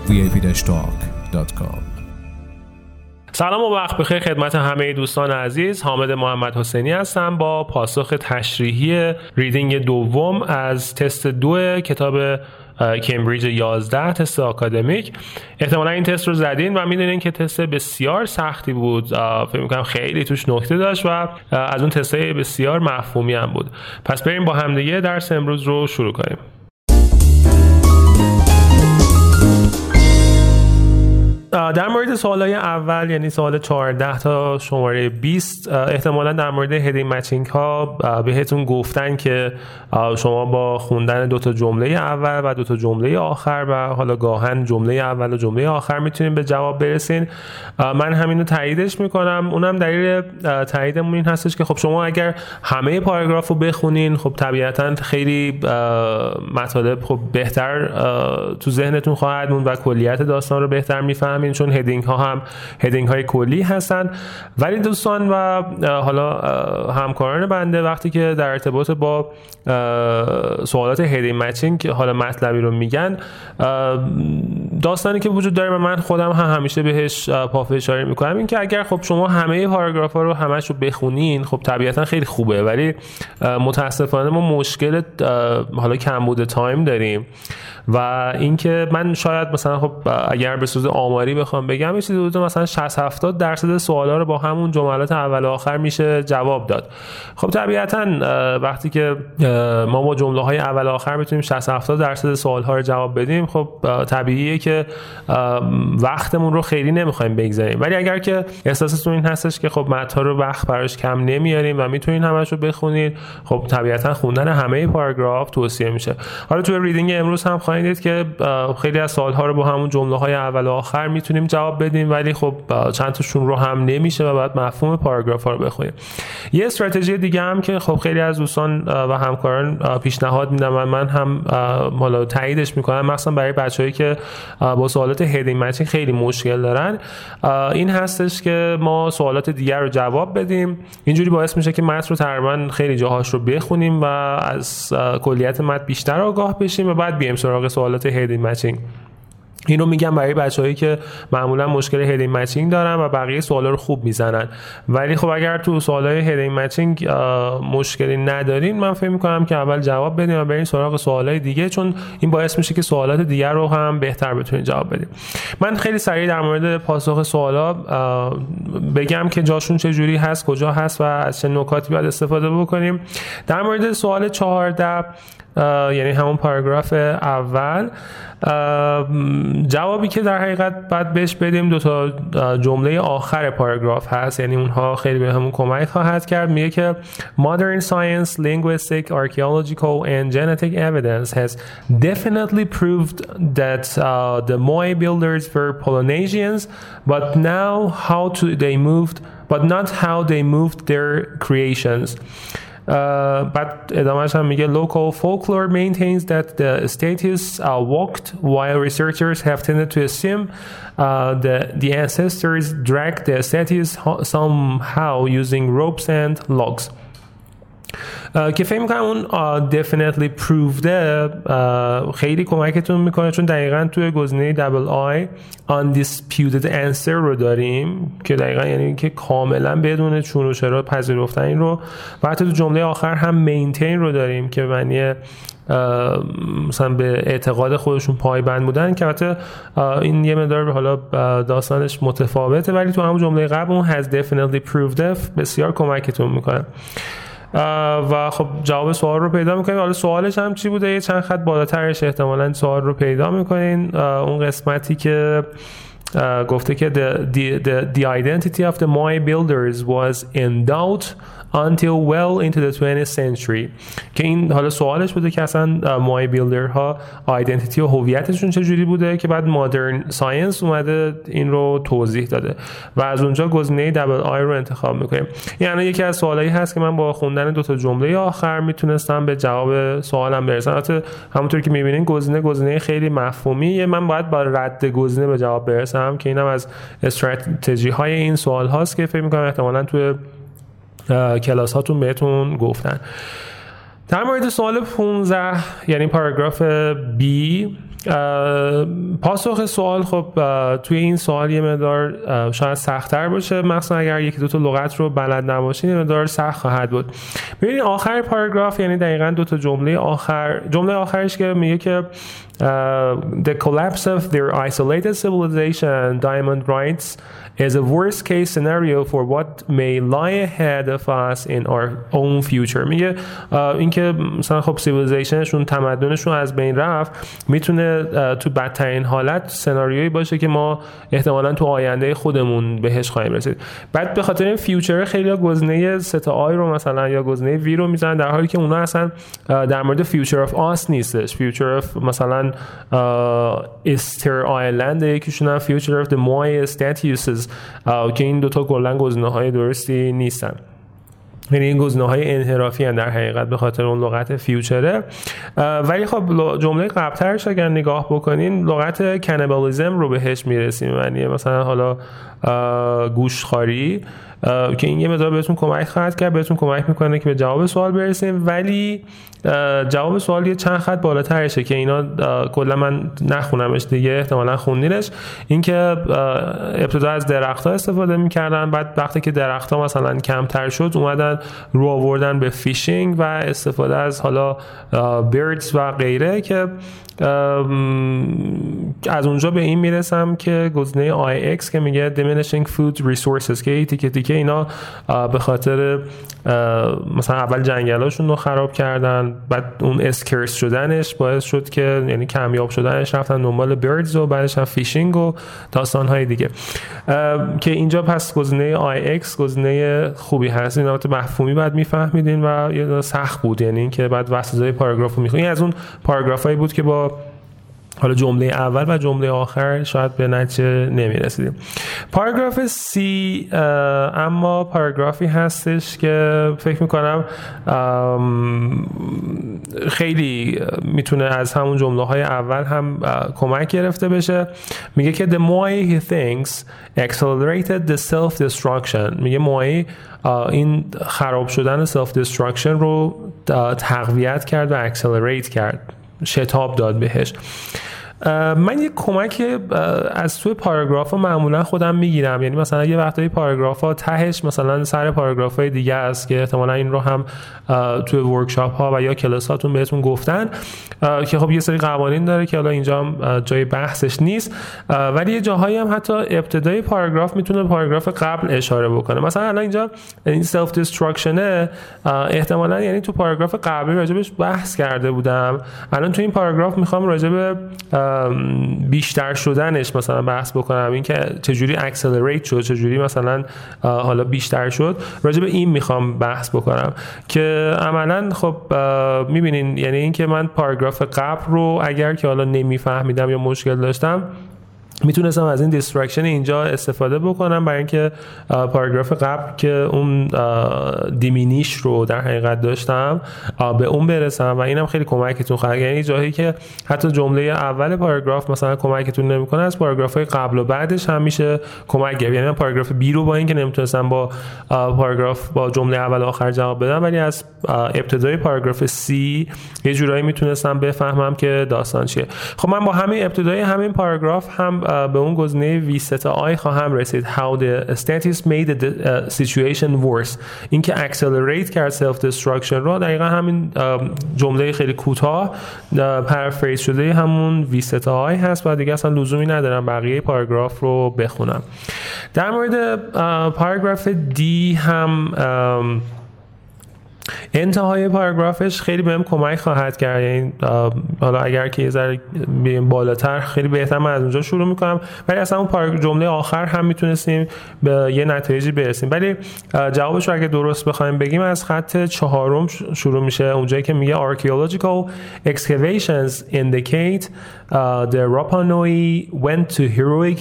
vip-talk.com. سلام و وقت بخیر خدمت همه دوستان عزیز. حامد محمد حسینی هستم با پاسخ تشریحی ریدینگ دوم از تست 2 کتاب کمبریج 11 تست آکادمیک. احتمالا این تست رو زدین و میدونین که تست بسیار سختی بود. فکر می‌کنم خیلی توش نکته داشت و از اون تست‌های بسیار مفهومی هم بود. پس بریم با همدیگه درس امروز رو شروع کنیم. در مورد سوالای اول، یعنی سوال 14 تا شماره 20، احتمالاً در مورد هدینگ مچینگ ها بهتون گفتن که شما با خوندن 2 تا جمله اول و 2 تا جمله آخر و حالا گاهن جمله اول و جمله آخر میتونین به جواب برسین. من همین رو تاییدش میکنم. اونم دلیل تاییدمون این هستش که خب شما اگر همه پاراگراف رو بخونین، خب طبیعتاً خیلی مطالب خب بهتر تو ذهنتون خواهد موند و کلیت داستان رو بهتر میفهمین، چون هدینگ ها هم هدینگ های کلی هستن. ولی دوستان و حالا همکاران بنده وقتی که در ارتباط با سوالات هدینگ مچینگ حالا مطلبی رو میگن، داستانی که وجود داره و من خودم هم همیشه بهش پافشاری میکنم این که اگر خب شما همه پاراگراف ها رو همش رو بخونین، خب طبیعتا خیلی خوبه، ولی متاسفانه ما مشکل حالا کمبود تایم داریم و اینکه من شاید مثلا خب اگر به صورت آماری بخوام بگم یه چیزی حدود مثلا 60-70% سوالا رو با همون جملات اول و آخر میشه جواب داد. خب طبیعتا وقتی که ما با جمله های اول و آخر بتونیم 60-70% سوال ها رو جواب بدیم، خب طبیعیه که وقتمون رو خیلی نمیخوایم بگذاریم. ولی اگر که احساستون این هستش که خب متن رو وقت براش کم نمیاریم و میتونین همش رو بخونید، خب طبیعتا خوندن همه پاراگراف توصیه میشه. حالا تو ریدینگ امروز هم دید که خیلی از سوال‌ها رو با همون جمله‌های اول و آخر میتونیم جواب بدیم، ولی خب چند تاشون رو هم نمیشه و باید مفهوم پاراگراف‌ها رو بخونیم. یه استراتژی دیگه هم که خب خیلی از دوستان و همکاران پیشنهاد میدن و من هم حالا تاییدش میکنم، مثلا برای بچه‌هایی که با سوالات هدینگ مچینگ خیلی مشکل دارن، این هستش که ما سوالات دیگر رو جواب بدیم. اینجوری باعث میشه که متن رو تقریبا خیلی جاهاش رو بخونیم و از کلیت متن بیشتر آگاه بشیم و بعد بیایم سراغ سوالات هدینگ مچینگ. اینو میگم برای بچه‌هایی که معمولا مشکل هدینگ مچینگ دارن و بقیه سوالا رو خوب میزنن. ولی خب اگر تو سوالای هدینگ مچینگ مشکلی ندارین، من فکر می‌کنم که اول جواب بدین و برین سراغ سوالای دیگه، چون این باعث میشه که سوالات دیگر رو هم بهتر بتونین جواب بدین. من خیلی سریع در مورد پاسخ سوالا بگم که جاشون چه جوری هست، کجا هست و از چه نکاتی باید استفاده بکنیم. در مورد سوال 14 یعنی همون پاراگراف اول، جوابی که در حقیقت بعد بهش بدیم 2 تا جمله آخر پاراگراف هست، یعنی اونها خیلی به همون کمک خواهد کرد. میگه که modern science, linguistic, archaeological and genetic evidence has definitely proved that the Moai builders were Polynesians, but not how they moved their creations. بعد ادامهش هم میگه local folklore maintains that the statues walked, while researchers have tended to assume the ancestors dragged the statues somehow using ropes and logs. که فکر میکنم اون definitely proved خیلی کمکتون میکنه، چون دقیقاً توی گزینه double I undisputed answer رو داریم که دقیقاً یعنی که کاملا بدون چون و چرا پذیرفتن این رو، و حتی تو جمله آخر هم maintain رو داریم که معنی مثلا به اعتقاد خودشون پایبند بودن، که البته این یه مقدار حالا داستانش متفاوته، ولی تو همون جمله قبل اون has definitely proved بسیار کمکتون میکنه. و خب جواب سوال رو پیدا میکنین. حالا سوالش هم چی بوده؟ یه چند خط بالاترش احتمالاً سوال رو پیدا میکنین، اون قسمتی که گفته که the identity of the Moai builders was in doubt until well into the 20th century. که این حالا سوالش بوده که اصلا مای بیلدر ها آیدنتیتی و هویتشون چجوری بوده، که بعد مدرن ساینس اومده این رو توضیح داده و از اونجا گزینه دبل آی رو انتخاب میکنیم. یعنی یکی از سوالایی هست که من با خوندن 2 تا جمله آخر میتونستم به جواب سوالم برسم. البته همونطور که میبینین گزینه خیلی مفهومیه، من باید با رد گزینه به جواب برسم که اینم از استراتژی های این سوال هاست که فکر میکنم احتمالاً توی کلاس هاتون بهتون گفتن. در مورد سوال 15 یعنی پاراگراف B، پاسخ سوال خب توی این سوال یه مقدار شاید سخت‌تر باشه، مثلا اگر یکی دو تا لغت رو بلد نباشین یه مقدار سخت خواهد بود. ببینید آخر پاراگراف یعنی دقیقاً دو تا جمله آخرش که میگه که the collapse of their isolated civilization, Diamond writes, is a worst case scenario for what may lie ahead of us in our own future. میگه اینکه مثلا خب سیویلیزیشنشون، تمدنشون از بین رفت، میتونه تو بدترین حالت سناریویی باشه که ما احتمالاً تو آینده خودمون بهش خواهیم رسید. بعد به خاطر این فیوچر خیلی گزینه ستا آی رو مثلا یا گزینه وی رو میزنن، در حالی که اونا اصلا در مورد فیوچر اف آس نیستش. فیوچر اف مثلا استر آیلند، یکیشون هم فیوچر اف د موای استاتیوسز، که این دوتا کلا گزینه‌های درستی نیستن. یعنی این گزینه‌های انحرافی هستند در حقیقت به خاطر اون لغت فیوچره. ولی خب جمله قبل‌ترش اگر نگاه بکنین لغت کانیبالیسم رو بهش میرسیم، یعنی مثلا حالا گوشتخواری، که این یه مقدار بهتون کمک خواهد کرد، بهتون کمک میکنه که به جواب سوال برسیم. ولی جواب سوال یه چند خط بالاترشه که اینا کلا من نخونمش دیگه، احتمالاً خوندینش. این که ابتدا از درخت‌ها استفاده میکردن، بعد وقتی که درخت‌ها مثلا کمتر شد اومدن رو آوردن به فیشینگ و استفاده از حالا بیردز و غیره، که از اونجا به این میرسم که گزینه IX که میگه diminishing food resources، که تیکه اینا به خاطر مثلا اول جنگلاشون رو خراب کردن، بعد اون اسکرس شدنش باعث شد که یعنی کمیاب شدنش رفتن دنبال بیردز و بعدش هم فیشینگ و داستان‌های دیگه، که اینجا پس گزینه IX گزینه خوبی هست. این البته مفهومی بعد میفهمیدین و یه سخت بود، یعنی اینکه بعد وسطای پاراگرافو میخونین. از اون پاراگرافایی بود که با حالا جمله اول و جمله آخر شاید به نتیجه نمیرسیدیم. پاراگراف C اما پاراگرافی هستش که فکر میکنم خیلی میتونه از همون جمله های اول هم کمک گرفته بشه. میگه که the more he thinks accelerated the self-destruction. میگه موای این خراب شدن self-destruction رو تقویت کرد و accelerate کرد، شتاب داد بهش. من یه کمک از توی پاراگراف ها معمولا خودم میگیرم، یعنی مثلا یه وقتایی پاراگراف ها تهش مثلا سر پاراگراف های دیگه است که احتمالا این رو هم توی ورکشاپ ها و یا کلاس هاتون بهتون گفتن که خب یه سری قوانین داره که حالا اینجا هم جای بحثش نیست، ولی یه جاهایی هم حتی ابتدای پاراگراف میتونه پاراگراف قبل اشاره بکنه. مثلا الان اینجا این سلف دیستراکشن احتمالا یعنی تو پاراگراف قبلی راجبش بحث کرده بودم، الان تو این پاراگراف میخوام راجب بیشتر شدنش مثلا بحث بکنم، این که چجوری اکسلریت شد، چجوری مثلا حالا بیشتر شد، راجع به این میخوام بحث بکنم که عملا خب میبینین یعنی این که من پاراگراف قبل رو اگر که حالا نمیفهمیدم یا مشکل داشتم میتونستم از این دیسترکشن اینجا استفاده بکنم برای اینکه پاراگراف قبل که اون دیمینیش رو در حقیقت داشتم به اون برسم و اینم خیلی کمکتون خواهد. یعنی جایی که حتی جمله اول پاراگراف مثلا کمکتون نمیکنه، از پاراگراف‌های قبل و بعدش هم میشه کمک گرفت. یعنی من پاراگراف B رو با اینکه نمیتونستم با پاراگراف با جمله اول و آخر جواب بدم، ولی از ابتدای پاراگراف C یه جورایی میتونستم بفهمم که داستان چیه. خب من با همین ابتدای همین پاراگراف هم به اون گزینه V-I خواهم رسید. How the status made the situation worse. این که accelerate کرد self destruction رو دقیقا همین جمله خیلی کوتاه پرافریز شده همون V-I هست و دیگه اصلا لزومی ندارم بقیه پاراگراف رو بخونم. در مورد پاراگراف D هم انتهای پاراگرافش خیلی بهم کمک خواهد کرد. یعنی حالا اگر که یه ذره بالاتر خیلی بهتر من از اونجا شروع میکنم، ولی اصلا اون جمله آخر هم میتونستیم به یه نتایجی برسیم. ولی جوابش رو اگه درست بخوایم بگیم از خط 4 شروع میشه، اونجایی که میگه archaeological excavations indicate the Rapa Nui went to heroic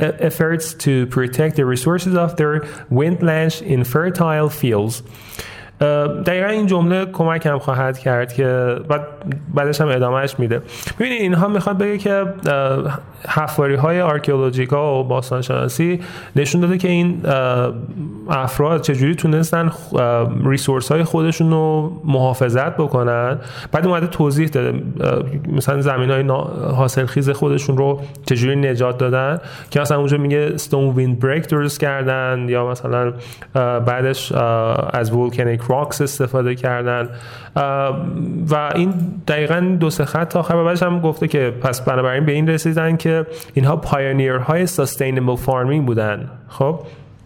efforts to protect the resources of their windlands in fertile fields. دقیقا این جمله کمکم خواهد کرد که بعدش هم ادامهش میده. ببینید اینها میخواد بگه که حفاری‌های آرکئولوژیکا و باستانشناسی نشون داده که این افراد چجوری تونستن ریسورس‌های خودشون رو محافظت بکنن. بعد اومده توضیح داده مثلا زمین‌های حاصلخیز خودشون رو چجوری نجات دادن که مثلا اونجا میگه stone wind break درست کردن یا مثلا بعدش از volcanic rocks استفاده کردن و این دقیقاً 2-3 خط تا آخر بعدش هم گفته که پس بنابراین به این رسیدن که اینها پایونیرهای sustainable farming بودن. خب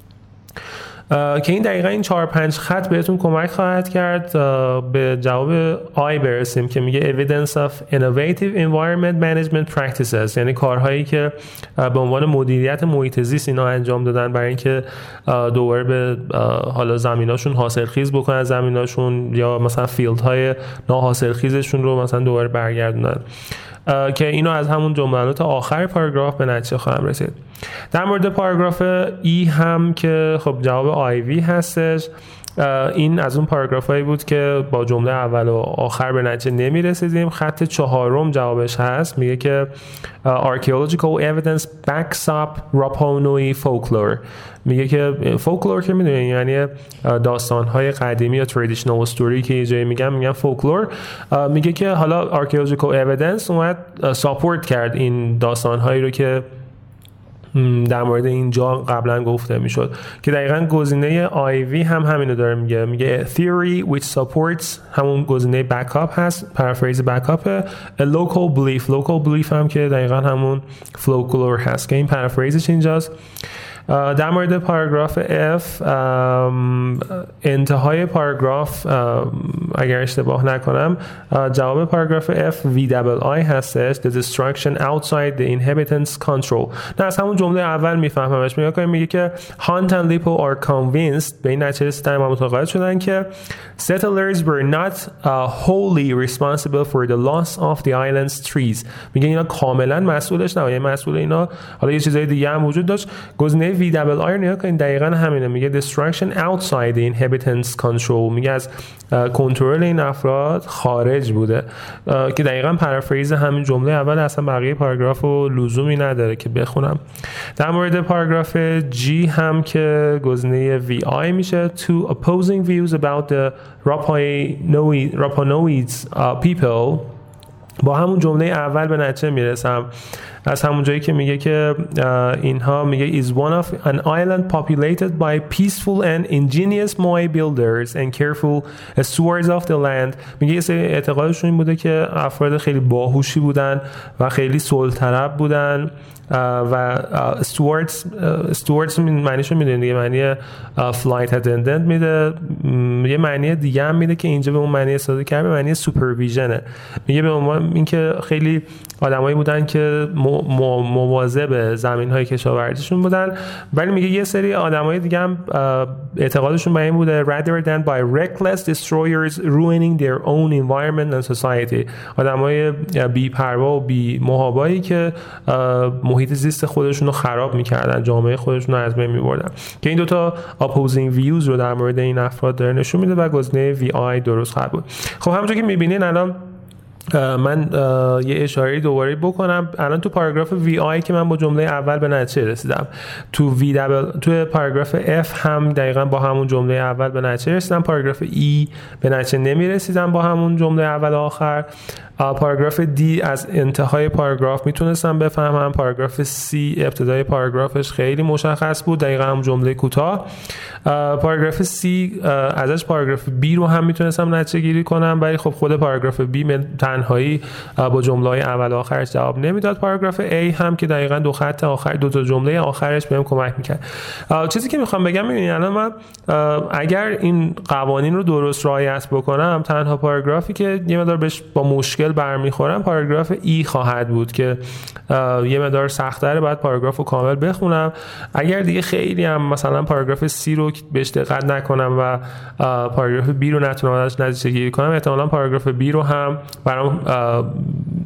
که این دقیقا این 4-5 خط بهتون کمک خواهد کرد به جواب آی برسیم که میگه evidence of innovative environment management practices، یعنی کارهایی که به عنوان مدیریت محیط زیست اینا انجام دادن برای اینکه دوباره به حالا زمیناشون حاصلخیز بکنن، زمیناشون یا مثلا فیلدهای ناحاصلخیزشون رو مثلا دوباره برگردونن که اینو از همون جملات آخر پاراگراف به نتیجه خواهم رسید. در مورد پاراگراف ای هم که خب جواب آیوی هستش، این از اون پاراگراف هایی بود که با جمله اول و آخر به نتیجه نمی رسیدیم. خط 4 جوابش هست، میگه که archaeological evidence backs up Rapa Nui folklore. میگه که فولکلور که میدونین یعنی داستان‌های قدیمی یا traditional story که یه جایی میگن فولکلور. میگه که حالا archaeological evidence اومد ساپورت کرد این داستان‌هایی رو که در مورد اینجا قبلا گفته میشد که دقیقاً گزینه آیوی هم همینو داره میگه theory which supports همون گزینه backup هست، پرافریز backup a local belief هم که دقیقاً همون folklore هست که این پرافریزش اینجاست. در مورد پاراگراف F انتهای پاراگراف اگر اشتباه نکنم جواب پاراگراف F VII هستش the destruction outside the inhabitants control. نه از همون جمله اول میفهممش. میگه که Hunt and Lippo are convinced به این نتیجه رسیدن و متقاعد شدن که settlers were not wholly responsible for the loss of the island's trees. میگه اینا کاملا مسئولش نبودن، مسئول اینا حالا یه چیزای دیگه هم وجود داشت. گزینه VII نیا که دقیقاً همینه، میگه destruction outside the inhabitants control، میگه از کنترل این افراد خارج بوده که دقیقاً پرافریز همین جمله اول، اصلا بقیه پاراگراف رو لزومی نداره که بخونم. در مورد پاراگراف G هم که گزینه VI میشه two opposing views about the Rapa Nui's people. با همون جمله اول به نتیجه میرسم از همون جایی که میگه که اینها میگه is one of an island populated by peaceful and ingenious Moai builders and careful stewards of the land. میگه یه سری اعتقادشون این بوده که افراد خیلی باهوشی بودن و خیلی صلح طلب بودن و stewards معنیشو میدونید دیگه، معنی flight attendant میده، یه معنی دیگه هم میده که اینجا به اون معنی استفاده کرده، به معنی سوپرویژنه. میگه به عنوان اینکه خیلی آدمایی بودن که مواظب زمین‌های کشاورزیشون بودن، ولی میگه یه سری آدمای دیگه هم اعتقادشون به این بوده rather than by reckless destroyers ruining their own environment and society. آدمای بی‌پروا و بی‌محابایی که محیط زیست خودشون رو خراب می‌کردن، جامعه خودشون رو از بین می‌بردن. که این دوتا opposing views رو در مورد این افراد داره نشون میده و گزینه VI درست خواهد بود. خب همونجوری که می‌بینین الان من یه اشاره دوباره بکنم. الان تو پاراگراف VI که من با جمله اول به نتیجه رسیدم، تو پاراگراف F هم دقیقاً با همون جمله اول به نتیجه رسیدم. پاراگراف E به نتیجه نمیرسیدم با همون جمله اول آخر. پاراگراف D از انتهای پاراگراف میتونستم بفهمم. پاراگراف C ابتدای پاراگرافش خیلی مشخص بود، دقیقاً هم جمله کوتاه. پاراگراف C ازش پاراگراف B رو هم میتونستم نتیجه گیری کنم، ولی خب خود پاراگراف B تنهایی با جمله‌های اول و آخرش جواب نمیداد. پاراگراف A هم که دقیقاً دو خط آخر دو تا جمله آخرش بهم کمک میکرد. چیزی که میخوام بگم ببینید الان من اگر این قوانین رو درست رعایت بکنم، تنها پاراگرافی که یه مقدار بهش با مشکل برمیخورم پاراگراف ای خواهد بود که یه مقدار سخت‌تره، بعد پاراگراف رو کامل بخونم. اگر دیگه خیلی هم مثلا پاراگراف سی رو بهش دقت نکنم و پاراگراف بی رو نتونم ازش نتیجه گیری کنم، احتمالاً پاراگراف بی رو هم برام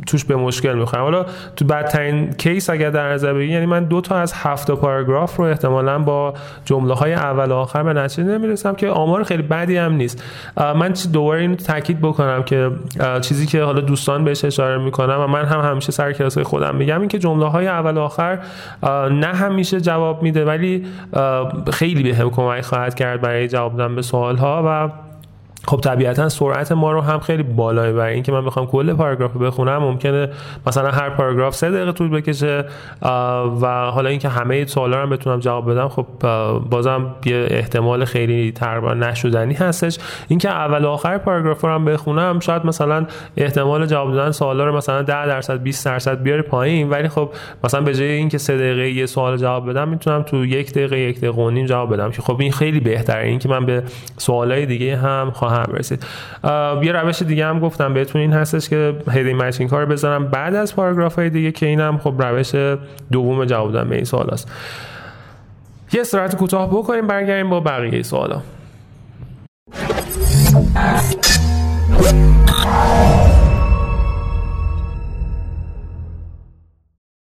توش به مشکل میخورم. حالا تو بدترین کیس اگر در نظر بگیری، یعنی من 2 تا از 7 پاراگراف رو احتمالاً با جمله‌های اول و آخر به نتیجه نمیرسم که آمار خیلی بدی هم نیست. من دوباره اینو تاکید بکنم که چیزی که حالا دوستان بهش اشاره میکنم و من هم همیشه سر کلاس‌های خودم میگم این که جمله‌های اول و آخر نه همیشه جواب میده، ولی خیلی بهم کمک خواهد کرد برای جواب دادن به سوال‌ها و خب طبیعتا سرعت ما رو هم خیلی بالاه. برای اینکه من بخوام کل پاراگراف رو بخونم ممکنه مثلا هر پاراگراف 3 دقیقه طول بکشه و حالا اینکه همه سوالا رو بتونم جواب بدم خب بازم یه احتمال خیلی تقریبا نشدنی هستش. اینکه اول و آخر پاراگراف رو هم بخونم شاید مثلا احتمال جواب دادن سوالا رو مثلا 10% 20% بیاره پایین، ولی خب مثلا به جای اینکه 3 دقیقه یه سوال جواب بدم میتونم تو 1 دقیقه 1 دقیقه و نیم جواب بدم که خب این خیلی بهتره. اینکه من به سوالای دیگه هم برسید. یه روش دیگه هم گفتم بهتون این هستش که هدینگ مچینگ ها رو بذارم بعد از پاراگراف های دیگه که اینم خب روش دوم جواب دادن به این سوال است. یه استراحت کوتاه بکنیم برگردیم با بقیه سوالا.